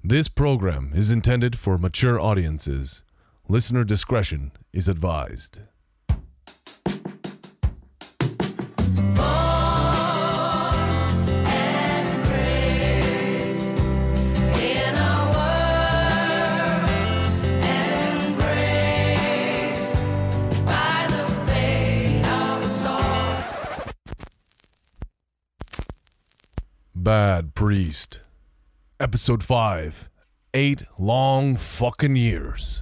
This program is intended for mature audiences. Listener discretion is advised. Bad Priest. Episode 5. 8 long fucking years.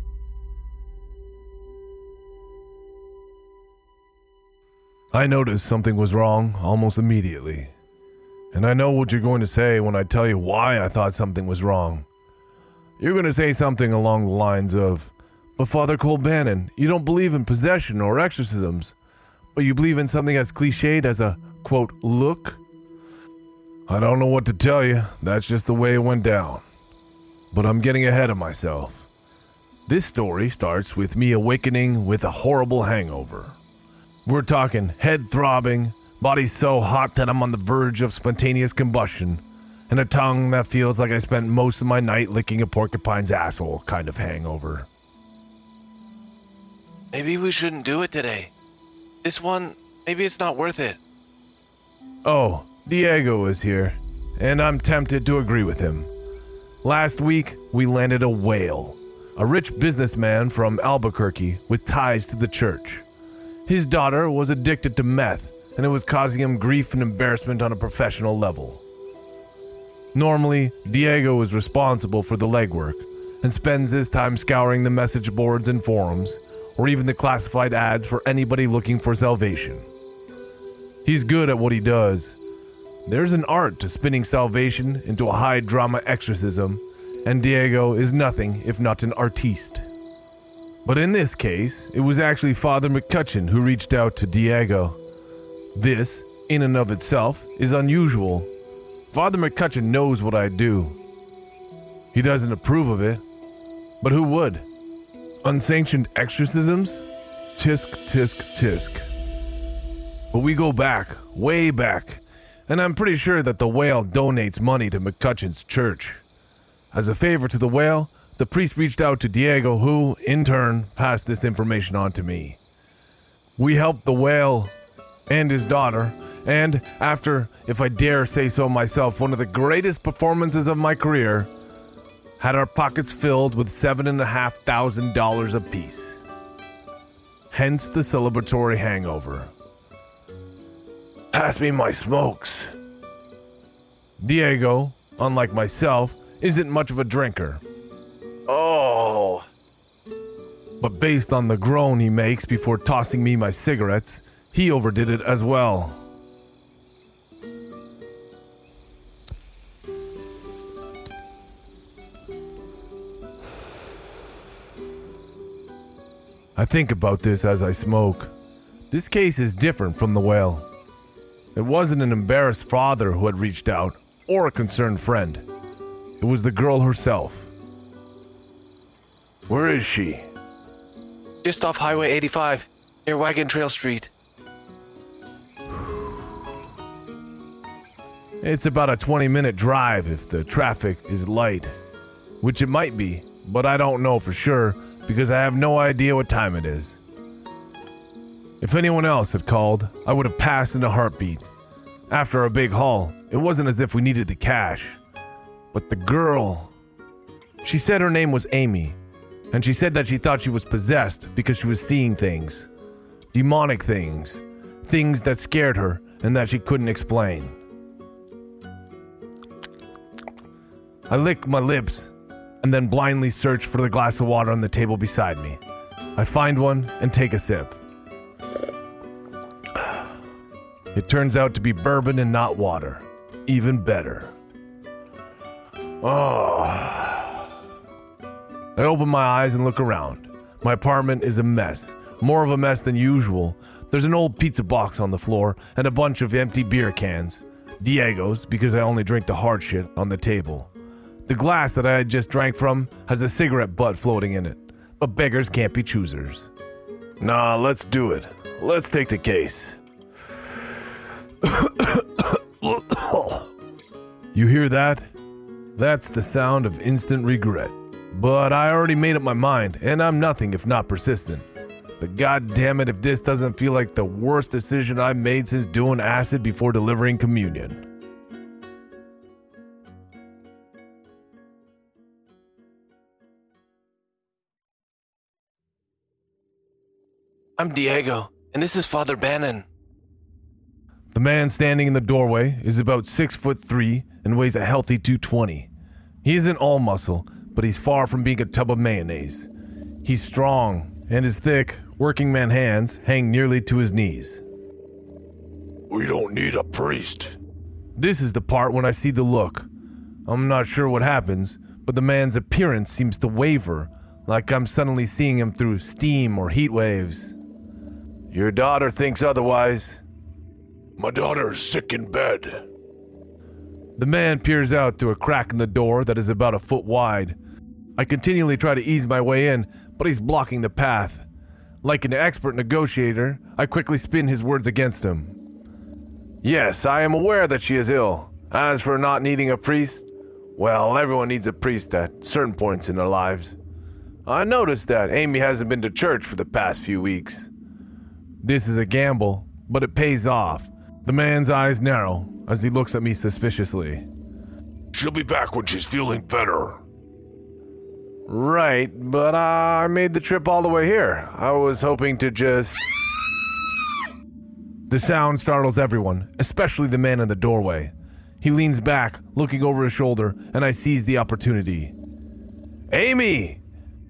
I noticed something was wrong almost immediately. And I know what you're going to say when I tell you why I thought something was wrong. You're going to say something along the lines of, "But Father Colbannon, you don't believe in possession or exorcisms, but you believe in something as cliched as a, quote, look?" I don't know what to tell you, that's just the way it went down. But I'm getting ahead of myself. This story starts with me awakening with a horrible hangover. We're talking head throbbing, body so hot that I'm on the verge of spontaneous combustion, and a tongue that feels like I spent most of my night licking a porcupine's asshole kind of hangover. Maybe we shouldn't do it today. This one, maybe it's not worth it. Oh, Diego is here, and I'm tempted to agree with him. Last week, we landed a whale, a rich businessman from Albuquerque with ties to the church. His daughter was addicted to meth, and it was causing him grief and embarrassment on a professional level. Normally, Diego is responsible for the legwork, and spends his time scouring the message boards and forums, or even the classified ads for anybody looking for salvation. He's good at what he does. There's an art to spinning salvation into a high-drama exorcism, and Diego is nothing if not an artiste. But in this case, it was actually Father McCutcheon who reached out to Diego. This, in and of itself, is unusual. Father McCutcheon knows what I do. He doesn't approve of it, but who would? Unsanctioned exorcisms? Tisk, tisk, tisk. But we go back, way back, and I'm pretty sure that the whale donates money to McCutcheon's church. As a favor to the whale, the priest reached out to Diego, who, in turn, passed this information on to me. We helped the whale and his daughter, and after, if I dare say so myself, one of the greatest performances of my career, had our pockets filled with $7,500 apiece. Hence the celebratory hangover. Pass me my smokes. Diego, unlike myself, isn't much of a drinker. Oh. But based on the groan he makes before tossing me my cigarettes, he overdid it as well. I think about this as I smoke. This case is different from the whale. It wasn't an embarrassed father who had reached out, or a concerned friend. It was the girl herself. Where is she? Just off Highway 85, near Wagon Trail Street. It's about a 20-minute drive if the traffic is light, which it might be, but I don't know for sure because I have no idea what time it is. If anyone else had called, I would have passed in a heartbeat. After a big haul, it wasn't as if we needed the cash. But the girl... She said her name was Amy, and she said that she thought she was possessed because she was seeing things. Demonic things. Things that scared her and that she couldn't explain. I lick my lips and then blindly search for the glass of water on the table beside me. I find one and take a sip. It turns out to be bourbon and not water. Even better. Oh. I open my eyes and look around. My apartment is a mess. More of a mess than usual. There's an old pizza box on the floor and a bunch of empty beer cans. Diego's, because I only drink the hard shit, on the table. The glass that I had just drank from has a cigarette butt floating in it. But beggars can't be choosers. Nah, let's do it. Let's take the case. You hear that? That's the sound of instant regret. But I already made up my mind, and I'm nothing if not persistent. But god damn it if this doesn't feel like the worst decision I've made since doing acid before delivering communion. I'm Diego, and this is Father Bannon. The man standing in the doorway is about 6'3" and weighs a healthy 220. He isn't all muscle, but he's far from being a tub of mayonnaise. He's strong, and his thick, working man hands hang nearly to his knees. We don't need a priest. This is the part when I see the look. I'm not sure what happens, but the man's appearance seems to waver, like I'm suddenly seeing him through steam or heat waves. Your daughter thinks otherwise. My daughter's sick in bed. The man peers out through a crack in the door that is about a foot wide. I continually try to ease my way in, but he's blocking the path. Like an expert negotiator, I quickly spin his words against him. Yes, I am aware that she is ill. As for not needing a priest, well, everyone needs a priest at certain points in their lives. I noticed that Amy hasn't been to church for the past few weeks. This is a gamble, but it pays off. The man's eyes narrow as he looks at me suspiciously. She'll be back when she's feeling better. Right, but I made the trip all the way here. I was hoping to just... The sound startles everyone, especially the man in the doorway. He leans back, looking over his shoulder, and I seize the opportunity. Amy!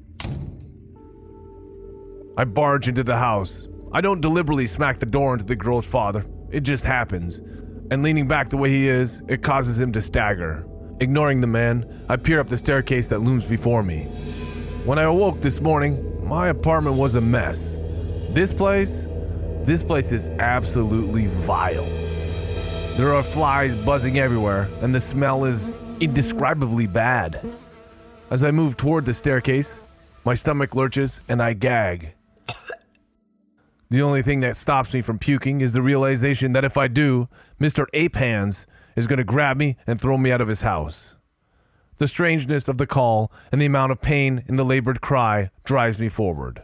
I barge into the house. I don't deliberately smack the door into the girl's father. It just happens. And leaning back the way he is, it causes him to stagger. Ignoring the man, I peer up the staircase that looms before me. When I awoke this morning, my apartment was a mess. This place is absolutely vile. There are flies buzzing everywhere, and the smell is indescribably bad. As I move toward the staircase, my stomach lurches and I gag. The only thing that stops me from puking is the realization that if I do, Mr. Ape Hands is going to grab me and throw me out of his house. The strangeness of the call and the amount of pain in the labored cry drives me forward.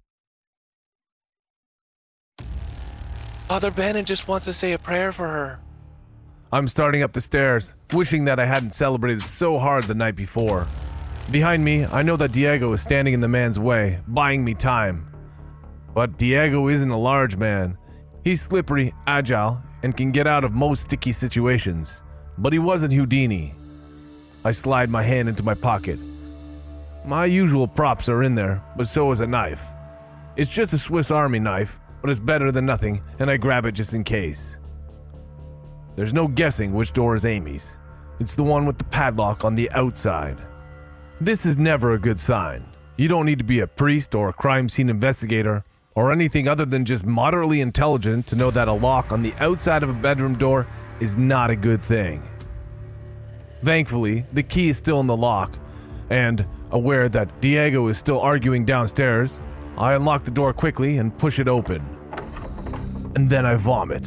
Father Bannon just wants to say a prayer for her. I'm starting up the stairs, wishing that I hadn't celebrated so hard the night before. Behind me, I know that Diego is standing in the man's way, buying me time. But Diego isn't a large man. He's slippery, agile, and can get out of most sticky situations. But he wasn't Houdini. I slide my hand into my pocket. My usual props are in there, but so is a knife. It's just a Swiss Army knife, but it's better than nothing, and I grab it just in case. There's no guessing which door is Amy's. It's the one with the padlock on the outside. This is never a good sign. You don't need to be a priest or a crime scene investigator or anything other than just moderately intelligent to know that a lock on the outside of a bedroom door is not a good thing. Thankfully, the key is still in the lock, and aware that Diego is still arguing downstairs, I unlock the door quickly and push it open. And then I vomit.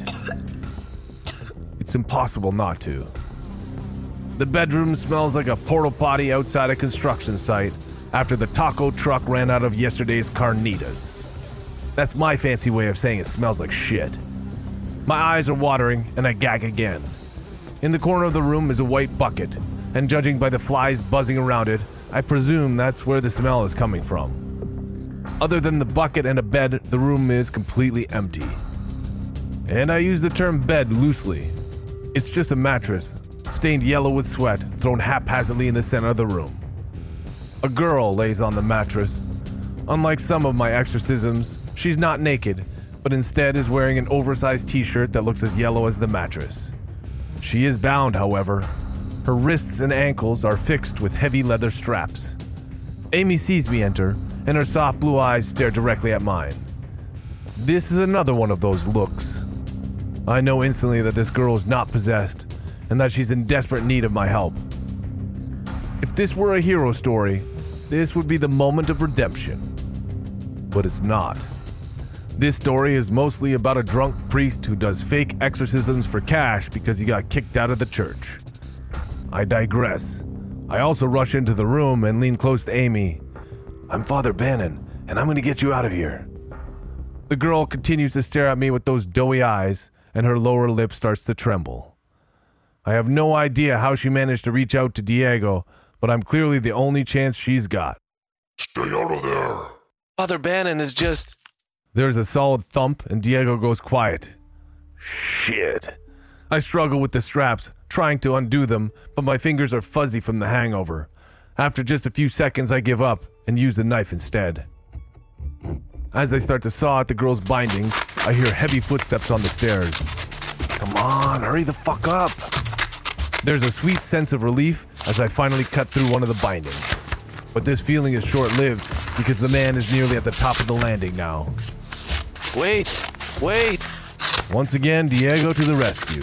It's impossible not to. The bedroom smells like a porta potty outside a construction site after the taco truck ran out of yesterday's carnitas. That's my fancy way of saying it smells like shit. My eyes are watering, and I gag again. In the corner of the room is a white bucket, and judging by the flies buzzing around it, I presume that's where the smell is coming from. Other than the bucket and a bed, the room is completely empty. And I use the term bed loosely. It's just a mattress, stained yellow with sweat, thrown haphazardly in the center of the room. A girl lays on the mattress. Unlike some of my exorcisms, she's not naked, but instead is wearing an oversized t-shirt that looks as yellow as the mattress. She is bound, however. Her wrists and ankles are fixed with heavy leather straps. Amy sees me enter, and her soft blue eyes stare directly at mine. This is another one of those looks. I know instantly that this girl is not possessed, and that she's in desperate need of my help. If this were a hero story, this would be the moment of redemption. But it's not. This story is mostly about a drunk priest who does fake exorcisms for cash because he got kicked out of the church. I digress. I also rush into the room and lean close to Amy. "I'm Father Bannon, and I'm going to get you out of here." The girl continues to stare at me with those doughy eyes, and her lower lip starts to tremble. I have no idea how she managed to reach out to Diego, but I'm clearly the only chance she's got. Stay out of there. Father Bannon is just... There's a solid thump, and Diego goes quiet. Shit. I struggle with the straps, trying to undo them, but my fingers are fuzzy from the hangover. After just a few seconds, I give up and use the knife instead. As I start to saw at the girl's bindings, I hear heavy footsteps on the stairs. Come on, hurry the fuck up. There's a sweet sense of relief as I finally cut through one of the bindings. But this feeling is short-lived because the man is nearly at the top of the landing now. Wait! Once again, Diego to the rescue.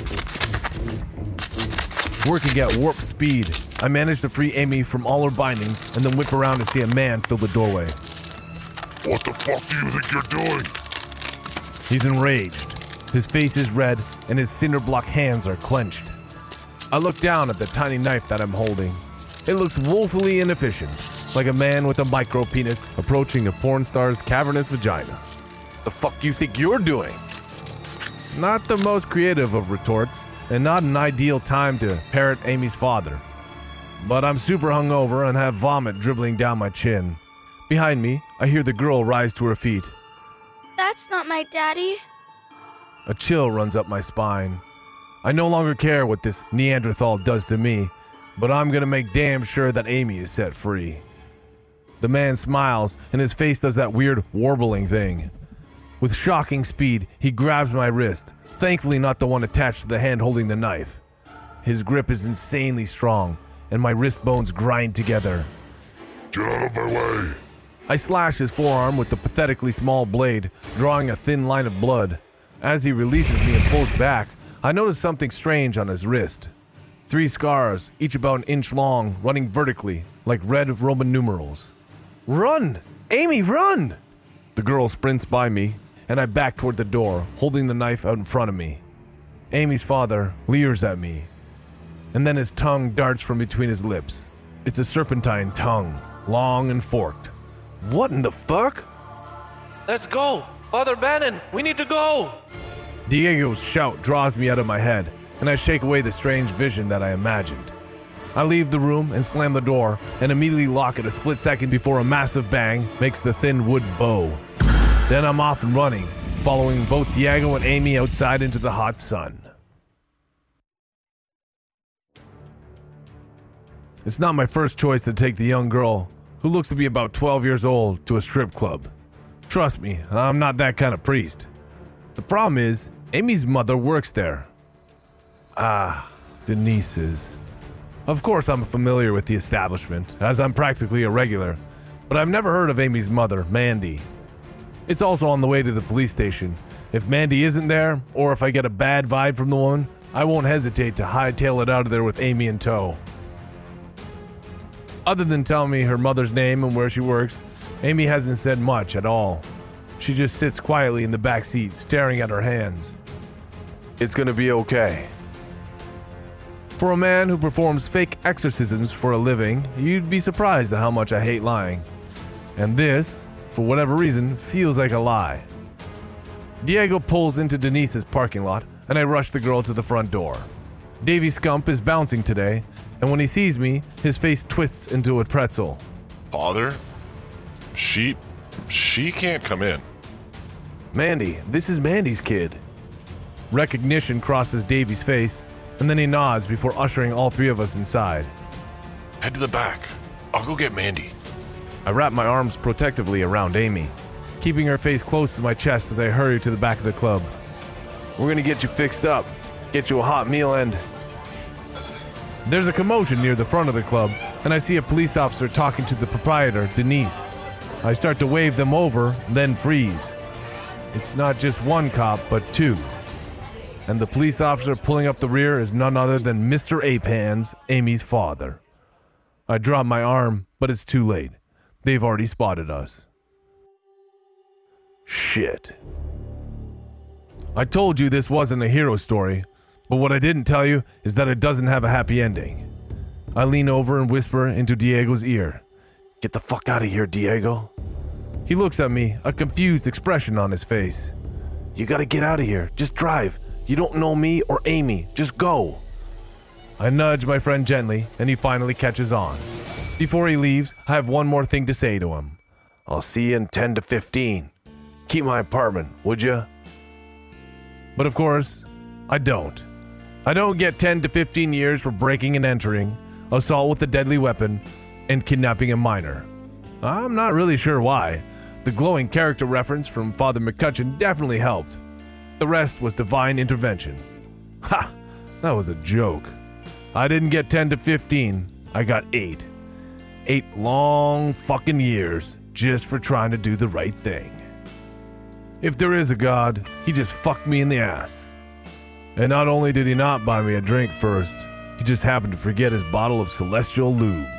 Working at warp speed, I manage to free Amy from all her bindings and then whip around to see a man fill the doorway. What the fuck do you think you're doing? He's enraged. His face is red and his cinder block hands are clenched. I look down at the tiny knife that I'm holding. It looks woefully inefficient, like a man with a micro penis approaching a porn star's cavernous vagina. The fuck you think you're doing? Not the most creative of retorts, and not an ideal time to parrot Amy's father. But I'm super hungover and have vomit dribbling down my chin. Behind me, I hear the girl rise to her feet. That's not my daddy. A chill runs up my spine. I no longer care what this Neanderthal does to me, but I'm gonna make damn sure that Amy is set free. The man smiles, and his face does that weird warbling thing. With shocking speed, he grabs my wrist, thankfully not the one attached to the hand holding the knife. His grip is insanely strong, and my wrist bones grind together. Get out of my way. I slash his forearm with the pathetically small blade, drawing a thin line of blood. As he releases me and pulls back, I notice something strange on his wrist. 3 scars, each about an inch long, running vertically, like red Roman numerals. Run! Amy, run! The girl sprints by me, and I back toward the door, holding the knife out in front of me. Amy's father leers at me, and then his tongue darts from between his lips. It's a serpentine tongue, long and forked. What in the fuck? Let's go! Father Bannon, we need to go! Diego's shout draws me out of my head, and I shake away the strange vision that I imagined. I leave the room and slam the door, and immediately lock it a split second before a massive bang makes the thin wood bow. Then I'm off and running, following both Diego and Amy outside into the hot sun. It's not my first choice to take the young girl, who looks to be about 12 years old, to a strip club. Trust me, I'm not that kind of priest. The problem is, Amy's mother works there. Denise's. Of course I'm familiar with the establishment, as I'm practically a regular, but I've never heard of Amy's mother, Mandy. It's also on the way to the police station. If Mandy isn't there, or if I get a bad vibe from the woman, I won't hesitate to hightail it out of there with Amy in tow. Other than telling me her mother's name and where she works, Amy hasn't said much at all. She just sits quietly in the back seat, staring at her hands. It's gonna be okay. For a man who performs fake exorcisms for a living, you'd be surprised at how much I hate lying. And this, for whatever reason, feels like a lie. Diego pulls into Denise's parking lot, and I rush the girl to the front door. Davy Scump is bouncing today, and when he sees me, his face twists into a pretzel. Father? She can't come in. Mandy, this is Mandy's kid. Recognition crosses Davy's face, and then he nods before ushering all 3 of us inside. Head to the back. I'll go get Mandy. I wrap my arms protectively around Amy, keeping her face close to my chest as I hurry to the back of the club. We're gonna get you fixed up, get you a hot meal, and... There's a commotion near the front of the club, and I see a police officer talking to the proprietor, Denise. I start to wave them over, then freeze. It's not just one cop, but 2. And the police officer pulling up the rear is none other than Mr. Ape Hands, Amy's father. I drop my arm, but it's too late. They've already spotted us. Shit. I told you this wasn't a hero story, but what I didn't tell you is that it doesn't have a happy ending. I lean over and whisper into Diego's ear. Get the fuck out of here, Diego. He looks at me, a confused expression on his face. You gotta get out of here. Just drive. You don't know me or Amy. Just go. I nudge my friend gently, and he finally catches on. Before he leaves, I have one more thing to say to him. I'll see you in 10 to 15. Keep my apartment, would you? But of course, I don't. I don't get 10 to 15 years for breaking and entering, assault with a deadly weapon, and kidnapping a minor. I'm not really sure why. The glowing character reference from Father McCutcheon definitely helped. The rest was divine intervention. Ha! That was a joke. I didn't get 10 to 15, I got 8. 8 long fucking years just for trying to do the right thing. If there is a God, he just fucked me in the ass. And not only did he not buy me a drink first, he just happened to forget his bottle of celestial lube.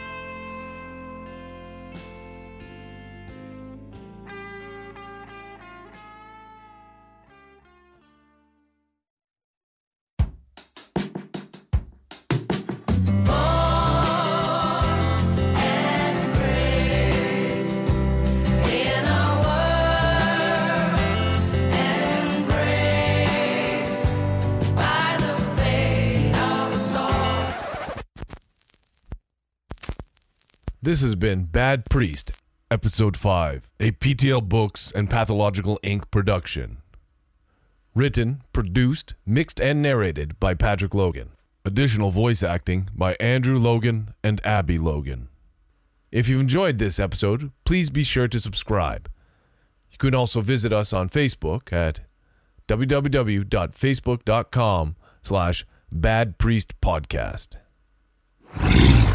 This has been Bad Priest, Episode 5, a PTL Books and Pathological Inc. production. Written, produced, mixed, and narrated by Patrick Logan. Additional voice acting by Andrew Logan and Abby Logan. If you've enjoyed this episode, please be sure to subscribe. You can also visit us on Facebook at www.facebook.com/badpriestpodcast.